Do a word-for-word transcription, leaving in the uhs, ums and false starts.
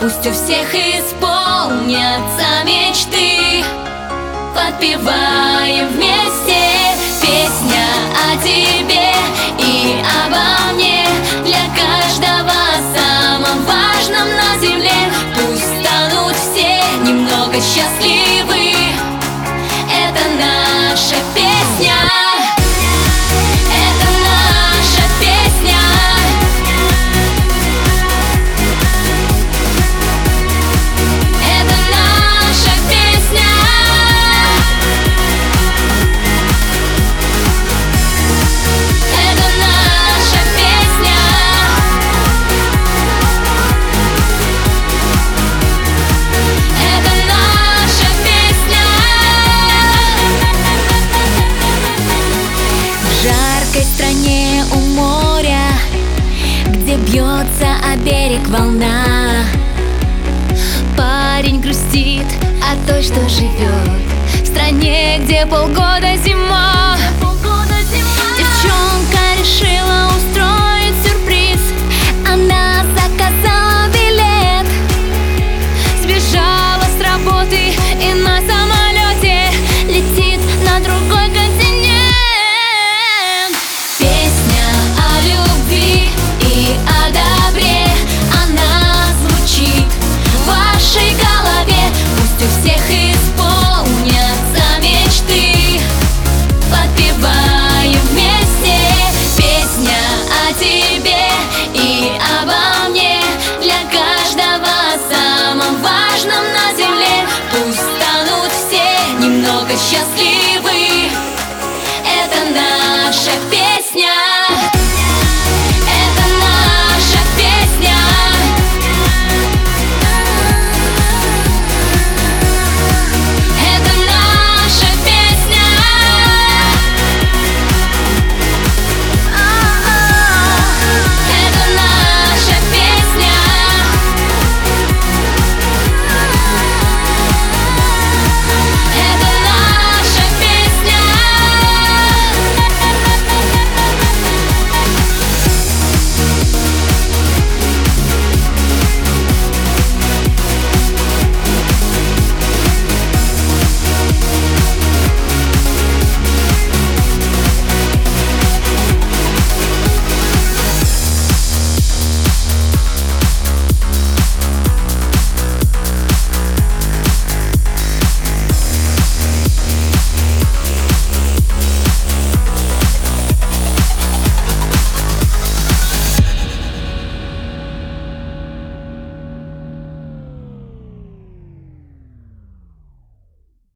Пусть у всех исполнятся мечты. Подпеваем вместе, песня о тебе и обо мне, для каждого самом важном на земле. Пусть станут все немного счастливы. Это наша песня. Это наша песня. Это наша песня. Это наша песня. Это наша песня. В жаркой стране у моря, где бьется о берег волна, парень грустит о той, что живет в стране, где полгода зима. Девчонка решила